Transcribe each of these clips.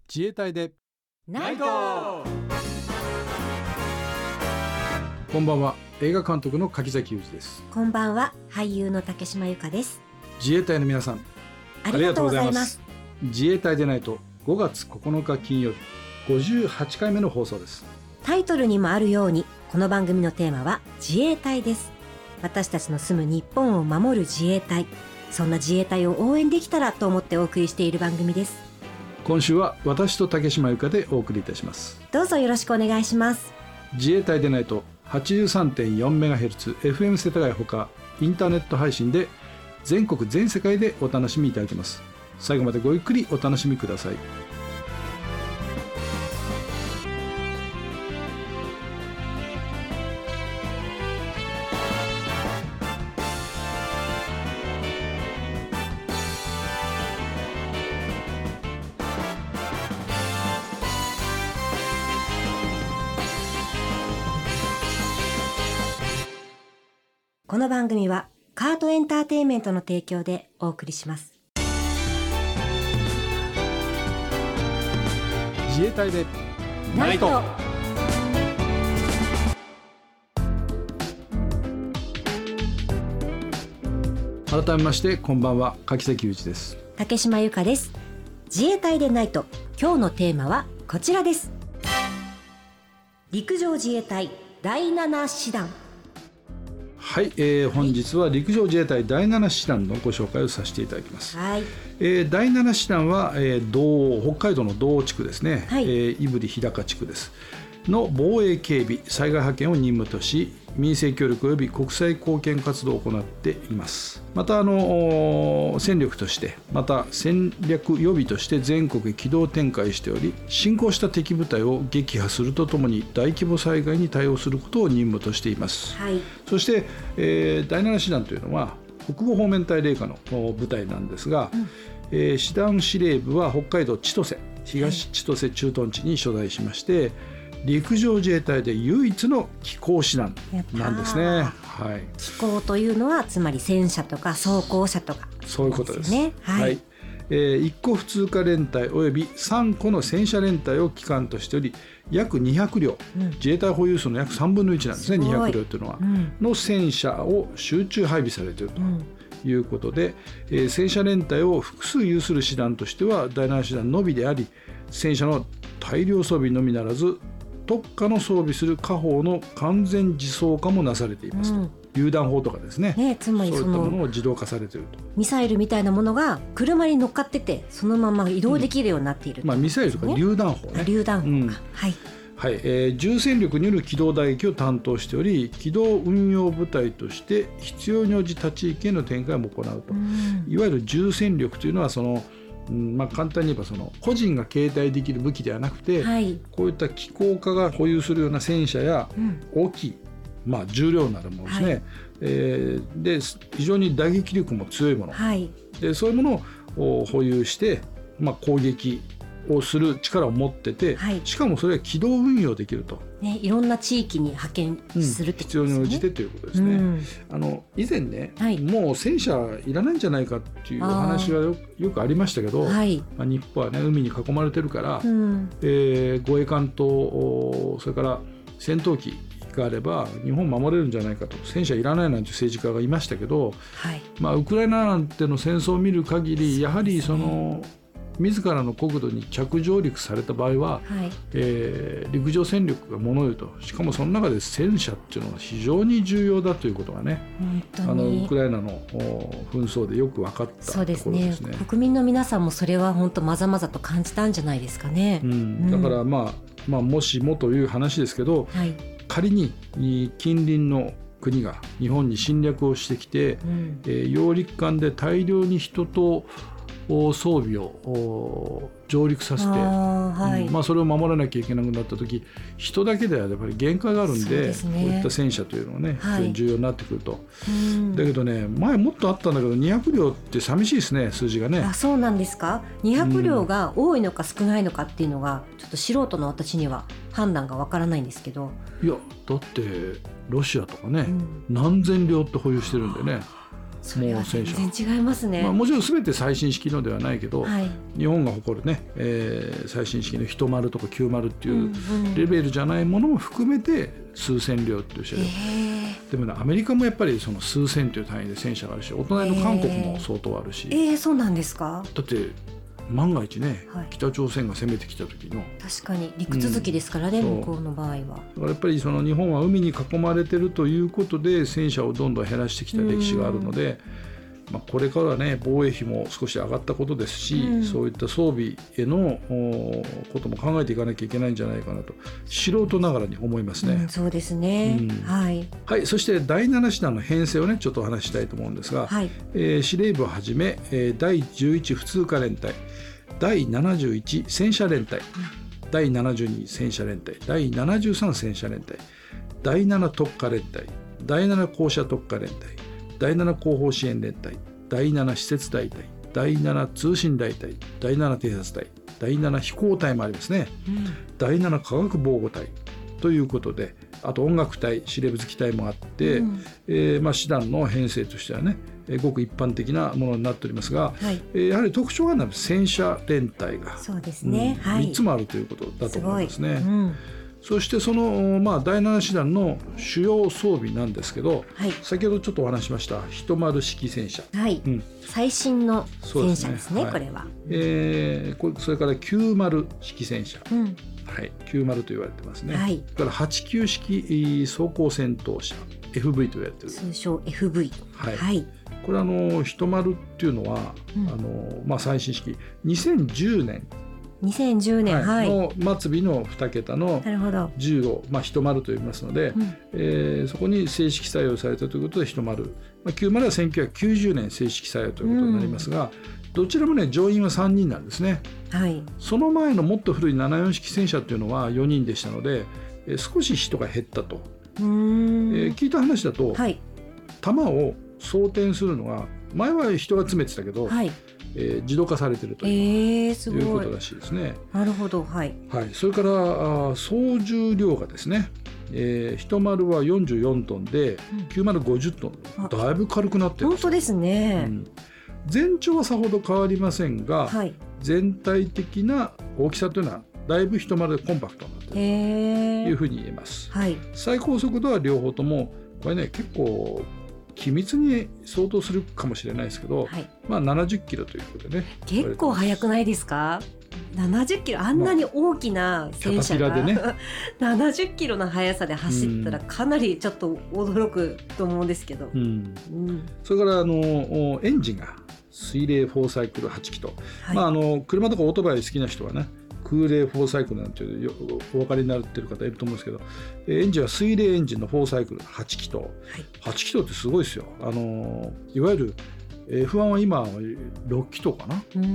自衛隊でナイト。 こんばんは。映画監督の柿崎裕二です。 こんばんは。俳優の竹島由香です。 自衛隊の皆さん、 ありがとうございます。 自衛隊でないと5月9日金曜日58回目の放送です。 タイトルにもあるように、この番組のテーマは自衛隊です。私たちの住む日本を守る自衛隊、そんな自衛隊を応援できたらと思ってお送りしている番組です。 今週は私と竹島由香でお送りいたします。 どうぞよろしくお願いします。 自衛隊でないと 83.4MHz FM 世田谷ほかインターネット配信で全国全世界でお楽しみいただけます。最後までごゆっくりお楽しみください。 この番組はカートエンターテインメントの提供でお送りします。 自衛隊でナイト。 改めましてこんばんは、柿崎裕二です。 竹島由香です。自衛隊でナイト、今日のテーマはこちらです。陸上自衛隊第7師団。 はい、本日は陸上自衛隊第7師団のご紹介をさせていただきます。 はい。 第7師団は、北海道の道央地区ですね、 はい、 胆振日高地区ですの防衛警備災害派遣を任務とし、民生協力及び国際貢献活動を行っています。また戦力として、また戦略予備として全国へ機動展開しており、進行した敵部隊を撃破するとともに大規模災害に対応することを任務としています。 はい、 そして、第7師団というのは北部方面隊令下の部隊なんですが、師団司令部は北海道千歳東千歳駐屯地に所在しまして、陸上自衛隊で唯一の機甲師団なんですね。はい、 機甲というのはつまり戦車とか装甲車とか、 そういうことですね。 はい、 はい、1個普通科連隊および3個の戦車連隊を機関としており、約200両、自衛隊保有数の約3分の1なんですね。200両というのは、の戦車を集中配備されているということで、戦車連隊を複数有する師団としては第7師団のみであり、戦車の大量装備のみならず特化の装備する火砲の完全自走化もなされていますと、榴弾砲とかですね、 つまりそういったものを自動化されていると。 ミサイルみたいなものが車に乗っかっててそのまま移動できるようになっている、 ミサイルとか榴弾砲ね。 榴弾砲か、はいはい、重戦力による機動打撃を担当しており、機動運用部隊として必要に応じた地域への展開も行うと、いわゆる重戦力というのは簡単に言えば個人が携帯できる武器ではなくて、こういった機甲化が保有するような戦車や大きい、重量のあるものですね、で非常に打撃力も強いもの、でそういうものを保有して、攻撃をする力を持ってて、しかもそれは機動運用できると、 いろんな地域に派遣するってことですね。 必要に応じてということですね。以前ね、もう戦車いらないんじゃないかっていう話がよくありましたけど、日本はね海に囲まれてるから、護衛艦とそれから戦闘機があれば日本守れるんじゃないかと、戦車いらないなんて政治家がいましたけど、ウクライナなんての戦争を見る限り、やはり自らの国土に着上陸された場合は、陸上戦力が物言うと。しかもその中で戦車っていうのは非常に重要だということがね、ウクライナの紛争でよく分かったところですね。 そうですね。国民の皆さんもそれは本当まざまざと感じたんじゃないですかね。 だからもしもという話ですけど、仮に近隣の国が日本に侵略をしてきて、揚陸艦で大量に人と装備を上陸させて、それを守らなきゃいけなくなった時、人だけではやっぱり限界があるんで、こういった戦車というのはね、非常に重要になってくると。だけどね、前もっとあったんだけど200両って寂しいですね、数字がね。 そうなんですか。200両が多いのか少ないのかっていうのがちょっと素人の私には判断がわからないんですけど。 いやだってロシアとかね、何千両って保有してるんでね。 それは全然違いますね。 もちろん全て最新式のではないけど、日本が誇るね、最新式の日丸とか90っていうレベルじゃないものも含めて数千両っていう車両、でもね、アメリカもやっぱりその数千という単位で戦車があるし、お隣の韓国も相当あるし、 そうなんですか。 だって万が一ね、北朝鮮が攻めてきた時の、 確かに陸続きですからね、向こうの場合は。だからやっぱりその日本は海に囲まれてるということで戦車をどんどん減らしてきた歴史があるので、これからはね、防衛費も少し上がったことですし、そういった装備へのことも考えていかなきゃいけないんじゃないかなと素人ながらに思いますね。 そうですね、はい、 そして第7師団の編成をねちょっとお話ししたいと思うんですが、司令部をはじめ、第11普通科連隊、第71戦車連隊、第72戦車連隊、第73戦車連隊、第7特科連隊、第7高射特科連隊、第7後方支援連隊、第7施設大隊、第7通信大隊、第7偵察隊、第7飛行隊もありますね、第7科学防護隊ということで、あと音楽隊、司令部付き隊もあって、師団の編成としてはね、ごく一般的なものになっておりますが、やはり特徴があるのは戦車連隊がそうですね、 3つもあるということだと思いますね。そしてその、第7師団の主要装備なんですけど、先ほどちょっとお話しました日丸式戦車、 最新の戦車ですね、これは。 それから90式戦車、90と言われてますね。それから89式装甲戦闘車 FV と言われてる、 通称 FV。 これ日丸っていうのは、最新式2010年の末尾の2桁の10を、日丸と呼びますので、そこに正式採用されたということで日丸、90は1990年正式採用ということになりますが、どちらもね乗員は3人なんですね。その前のもっと古い74式戦車っていうのは4人でしたので、少し人が減ったと。聞いた話だと、弾を装填するのが前は人が詰めてたけど、自動化されているということらしいですね。 なるほど、 それから総重量がですね、日丸は44トンで、90、50トン、だいぶ軽くなってるんです。 本当ですね。 全長はさほど変わりませんが、全体的な大きさというのはだいぶ日丸でコンパクトになっているというふうに言えます。最高速度は両方ともこれね結構機密に相当するかもしれないですけど、70キロということでね。 結構速くないですか？70キロ、あんなに大きな戦車が、70キロの速さで走ったらかなりちょっと驚くと思うんですけど、 それからエンジンが水冷4サイクル8気筒、車とかオートバイ好きな人はね空冷4サイクルなんていうお分かりになっている方いると思うんですけど、エンジンは水冷エンジンの4サイクル8気筒、8気筒ってすごいですよ。いわゆるF1 は今6気筒かな、例えば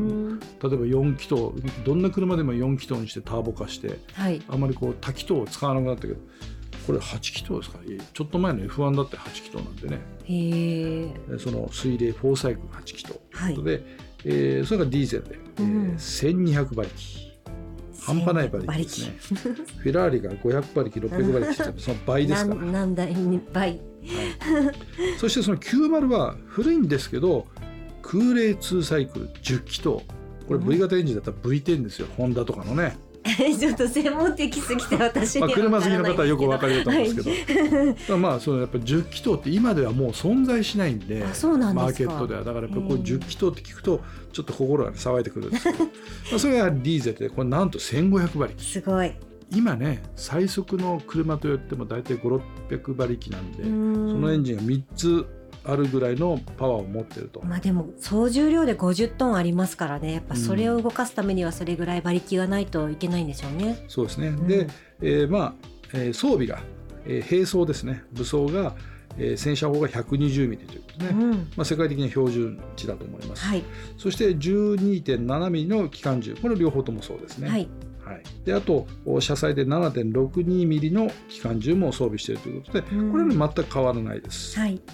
4気筒、どんな車でも4気筒にしてターボ化して、あまりこう多気筒を使わなくなったけど、これ8気筒ですか。ちょっと前の F1 だって8気筒なんでね。その水冷4サイクル8気筒ということで、それがディーゼルで、1200馬力、半端ない馬力ですね。フェラーリが500馬力600馬力ってその倍ですから。 何台に倍。 そしてその90は古いんですけど、空冷2サイクル10気筒、これ V 型エンジンだったら V10 ですよ、ホンダとかのね。 ちょっと専門的すぎて私には分からないんですけど、 車好きの方はよくお分かりだと思うんですけど、そのやっぱり10気筒って今ではもう存在しないんで、マーケットでは。だからやっぱりこう10気筒って聞くとちょっと心が騒いでくるんですけど、それがディーゼルでこれなんと1500馬力。 すごい。 今ね最速の車といっても大体5、600馬力なんで、そのエンジンが3つあるぐらいのパワーを持ってると。 でも総重量で50トンありますからね、やっぱそれを動かすためにはそれぐらい馬力がないといけないんでしょうね。 そうですね。で、装備が、兵装ですね、武装が、戦車砲が120ミリということで、世界的な標準値だと思います。そして 12.7 ミリの機関銃、これ両方ともそうですね。であと車載で 7.62 ミリの機関銃も装備しているということで、これは全く変わらないです。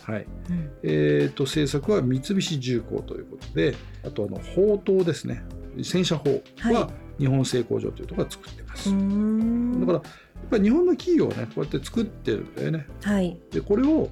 製作は三菱重工ということで、あと砲塔ですね、戦車砲は日本製工場というところが作っています。だからやっぱり日本の企業はねこうやって作ってるんだよね。でこれを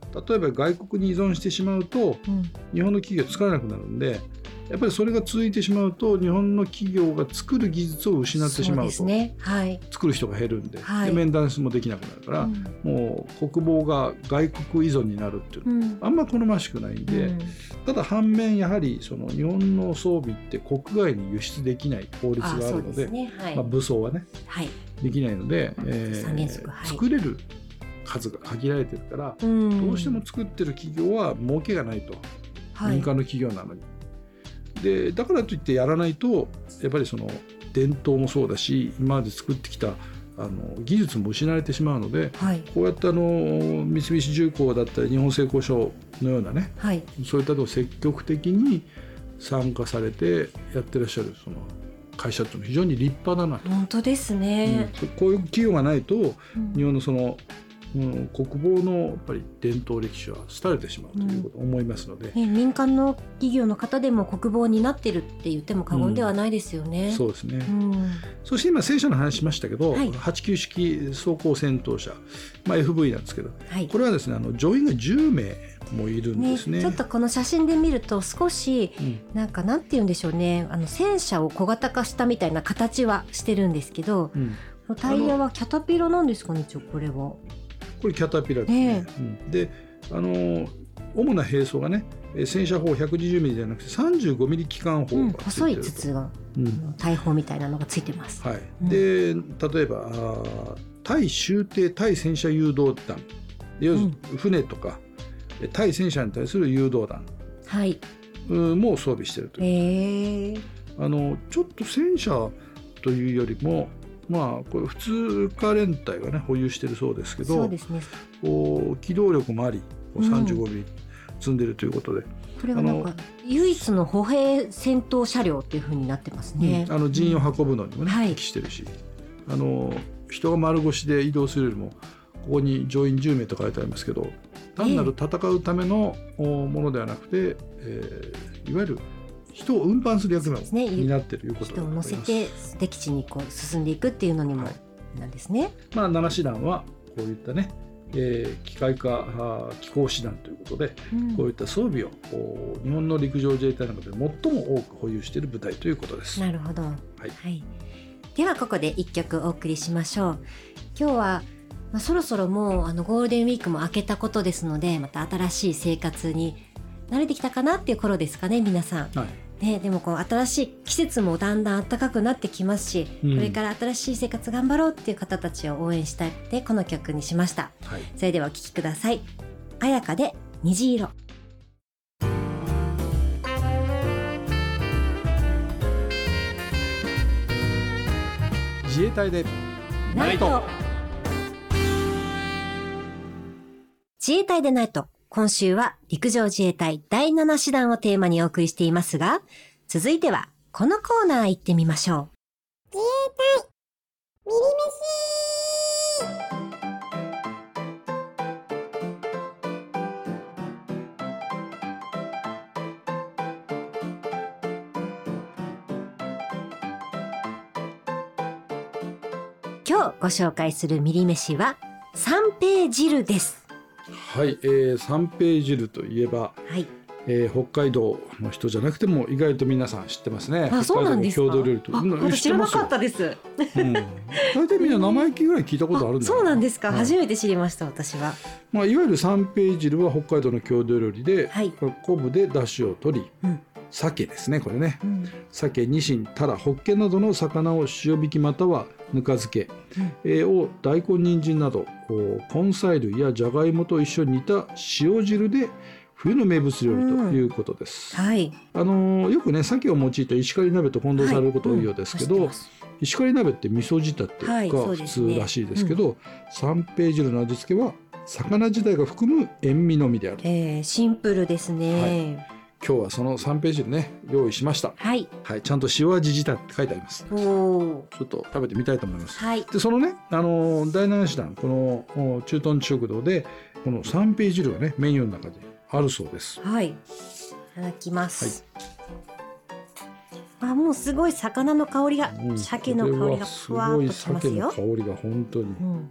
例えば外国に依存してしまうと、日本の企業作らなくなるんで、やっぱりそれが続いてしまうと日本の企業が作る技術を失ってしまうと。 そうですね、はい、 作る人が減るんで、でメンテナンスもできなくなるから、もう国防が外国依存になるっていう、あんま好ましくないんで、ただ反面やはりその日本の装備って国外に輸出できない法律があるので、武装はね、できないので、作れる数が限られてるから、どうしても作ってる企業は儲けがないと、民間の企業なのに。でだからといってやらないと、やっぱりその伝統もそうだし、今まで作ってきた技術も失われてしまうので、こうやって三菱重工だったり日本製鋼所のようなね、そういったところ積極的に参加されてやってらっしゃるその会社っていうのは非常に立派だなと。 本当ですね、 こういう企業がないと、日本のその国防のやっぱり伝統歴史は廃れてしまうということを思いますので、 民間の企業の方でも国防になってるって言っても過言ではないですよね。 そうですね、そして今戦車の話しましたけど、89式装甲戦闘車、FV なんですけど、これはですね乗員が10名もいるんですね。 ちょっとこの写真で見ると少しなんて言うんでしょうね、戦車を小型化したみたいな形はしてるんですけど、タイヤはキャタピラなんですかね。 これキャタピラですね、で主な兵装がね、戦車砲 120mm じゃなくて 35mm 機関砲がついてると、 細い筒が、大砲みたいなのがついてます。 で例えば対舟艇対戦車誘導弾、要するに船とか、対戦車に対する誘導弾、も装備しているという、ちょっと戦車というよりもこれ普通科連隊がね保有しているそうですけど、機動力もあり 35mm 積んでいるということで、 これは唯一の歩兵戦闘車両っていう風になってますね。 人員を運ぶのにもね、適してるし、人が丸腰で移動するよりもここに乗員10名と書いてありますけど、単なる戦うためのものではなくて、いわゆる人を運搬する役目になっているということで、 人を乗せて敵地に進んでいくっていうのにもなんですね。 7師団はこういったね、機械化機甲師団ということで、こういった装備を日本の陸上自衛隊の中で最も多く保有している部隊ということです。 なるほど、ではここで1曲お送りしましょう。今日はそろそろもうゴールデンウィークも明けたことですので、また新しい生活に慣れてきたかなっていう頃ですかね、皆さん。でも新しい季節もだんだん暖かくなってきますし、これから新しい生活頑張ろうっていう方たちを応援したいでこの曲にしました。それではお聴きください。彩香で虹色。 自衛隊でナイト。 自衛隊でナイト。今週は陸上自衛隊第7師団をテーマにお送りしていますが、続いてはこのコーナー行ってみましょう。自衛隊ミリ飯。今日ご紹介するミリ飯は三平汁です。 三平汁といえば、北海道の人じゃなくても意外と皆さん知ってますね。 そうなんですか。 北海道の郷土料理と。 私知らなかったです。 大体みんな名前ぐらい聞いたことあるんだよ。 そうなんですか、初めて知りました私は。 いわゆる三平汁は北海道の郷土料理で、昆布で出汁を取り、鮭ですね、これね、鮭、ニシン、タラ、ホッケなどの魚を塩引きまたはぬか漬け、を大根、人参など根菜類やじゃがいもと一緒に煮た塩汁で冬の名物料理ということです。よくね鮭を用いた石狩鍋と混同されることが多いようですけど、石狩鍋って味噌仕立てが普通らしいですけど、三平汁の味付けは魚自体が含む塩味のみである。 シンプルですね。 今日はその三平汁ね用意しました。ちゃんと塩味仕立てって書いてあります。ちょっと食べてみたいと思います。でそのね第7師団この駐屯地食堂でこの三平汁がねメニューの中であるそうです。 いただきます。もうすごい魚の香りが、鮭の香りがふわっときますよ。 すごい鮭の香りが本当に、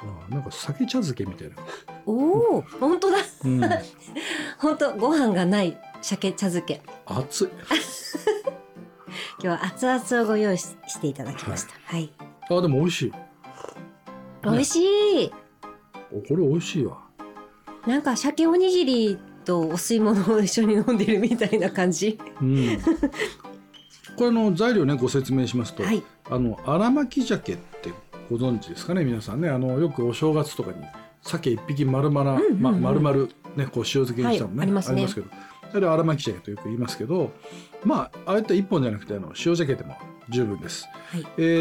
なんか鮭茶漬けみたいな。 おお、本当だ、 うん、 本当ご飯がない鮭茶漬け。 熱い今日は熱々をご用意していただきました。はい、 はい、でも美味しい、 美味しい、 これ美味しいわ。 なんか鮭おにぎりとお吸い物を一緒に飲んでるみたいな感じ、うん、 これ材料ねご説明しますと、はい、荒巻き鮭ってご存知ですかね皆さんね。よくお正月とかに鮭一匹丸々、丸々ねこう塩漬けにしたのね、はい、ありますけど、それは荒巻き鮭とよく言いますけど、ああいった1本じゃなくて塩鮭でも十分です、はい。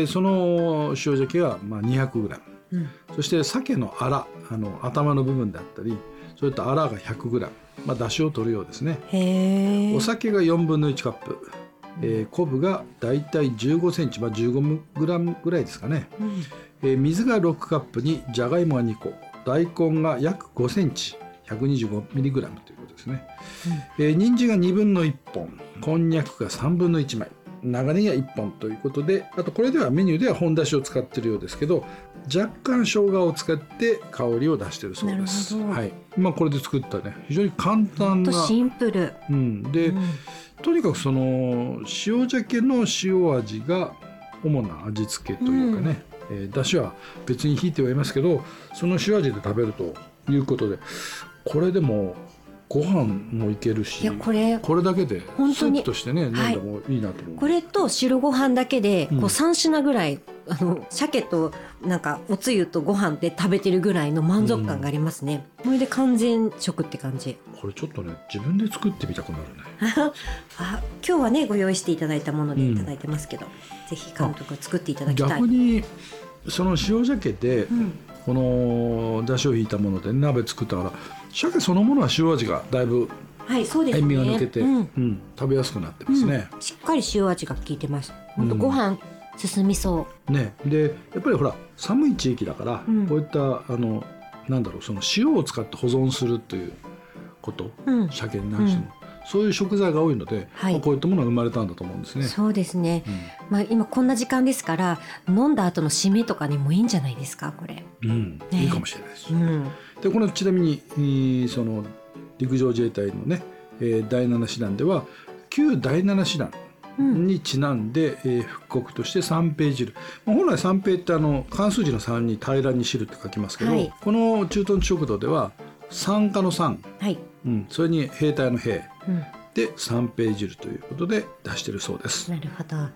その塩鮭が200g、そして鮭のアラ、頭の部分であったり、それとアラが 100g、出汁を取るようですね。お酒が4分の1カップ、昆布がだいたい15センチ、15g ぐらいですかね、水が6カップにじゃがいもが2個、大根が約5センチ 125mg ということですね、人参が2分の1本、こんにゃくが3分の1枚、長ネギが1本ということで、あとこれではメニューでは本だしを使っているようですけど、若干生姜を使って香りを出しているそうです。はい、これで作ったね非常に簡単なシンプル、 で、とにかくその塩鮭の塩味が主な味付けというかね、だしは別に引いてはいますけど、その塩味で食べるということで、これでもご飯もいけるし、これだけでスープとしてね飲んでもいいなと思う、 これと白ご飯だけで3品ぐらい、鮭となんかおつゆとご飯で食べてるぐらいの満足感がありますね、これで完全食って感じ。 これちょっとね自分で作ってみたくなるね今日はねご用意していただいたものでいただいてますけど、ぜひ監督作っていただきたい。 逆にその塩鮭で、この出汁を引いたもので鍋作ったから、鮭そのものは塩味がだいぶ塩味が抜けて、食べやすくなってますね、 しっかり塩味が効いてます。本当ご飯進みそうね。でやっぱりほら寒い地域だから、こういったその塩を使って保存するということ、鮭に関しても、そういう食材が多いので、こういったものが生まれたんだと思うんですね。 そうですね、今こんな時間ですから、飲んだ後の締めとかにもいいんじゃないですかこれ、 いいかもしれないです、でこのちなみにその陸上自衛隊のね、第7師団では旧第7師団にちなんで、復刻として三平汁、本来三平って漢数字の3に平らに汁って書きますけど、この駐屯地食堂では三課の3、それに兵隊の兵、で三平汁ということで出しているそうです。 なるほど、はい、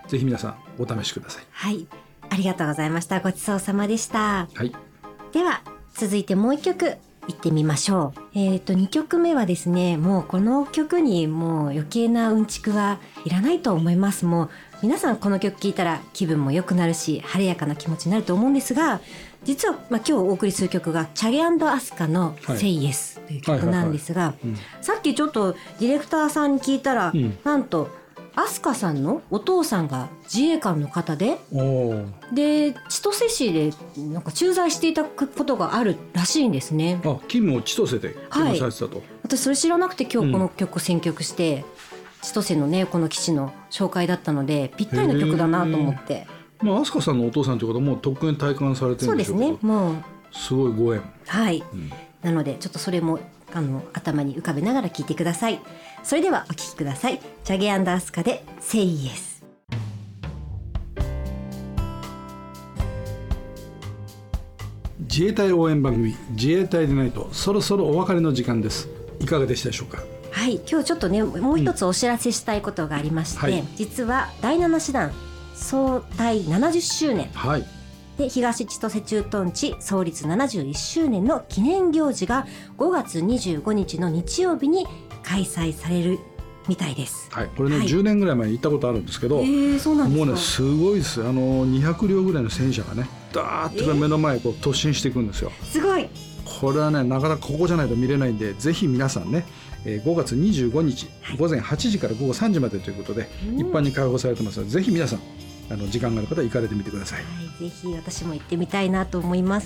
ぜひ皆さんお試しください。 はい、ありがとうございました。ごちそうさまでした。 はい、 では続いてもう一曲いってみましょう。2曲目はですね、もうこの曲にもう余計なうんちくはいらないと思います。もう皆さんこの曲聴いたら気分も良くなるし晴れやかな気持ちになると思うんですが、実は、今日お送りする曲がチャゲ&アスカの Say Yes という曲なんですが、さっきちょっとディレクターさんに聞いたら、なんとアスカさんのお父さんが自衛官の方で、千歳市でなんか駐在していたことがあるらしいんですね。 勤務を千歳で勤務されてたと、 私それ知らなくて今日この曲を選曲して、千歳のねこの基地の紹介だったのでぴったりの曲だなと思って。 飛鳥さんのお父さんということはもうとっくに体感されてるんでしょうけど。そうですね、もうすごいご縁。 はい、なのでちょっとそれも頭に浮かべながら聴いてください。それではお聴きください。チャゲ&アスカで Say Yes。 自衛隊応援番組自衛隊でないとそろそろお別れの時間です。いかがでしたでしょうか。 はい、今日ちょっとねもう一つお知らせしたいことがありまして、実は第7師団総隊70周年、で東千歳駐屯地創立71周年の記念行事が5月25日の日曜日に開催されるみたいです。 これね、10年ぐらい前に行ったことあるんですけど、 そうなんですか。 もうねすごいです。200両ぐらいの戦車がねダーッと目の前こう突進していくんですよ。 すごい。 これはねなかなかここじゃないと見れないんで、ぜひ皆さんね5月25日午前8時から午後3時までということで、一般に開放されてますので、ぜひ皆さん時間がある方は行かれてみてください。 ぜひ私も行ってみたいなと思います。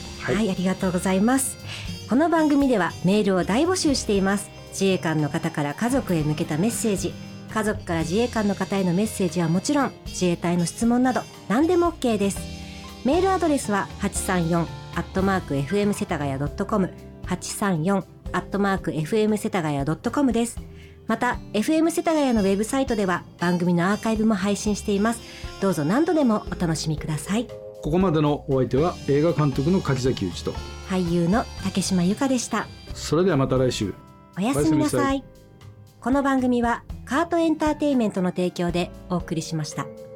ありがとうございます。この番組ではメールを大募集しています。自衛官の方から家族へ向けたメッセージ、家族から自衛官の方へのメッセージはもちろん、自衛隊の質問など何でも OK です。メールアドレスは 834-fm 世田谷 .com 834-fm 世田谷 .com です。また FM 世田谷のウェブサイトでは番組のアーカイブも配信しています。どうぞ何度でもお楽しみください。 ここまでのお相手は映画監督の柿崎祐一と俳優の竹島由香でした。 それではまた来週。 おやすみなさい。この番組はカートエンターテインメントの提供でお送りしました。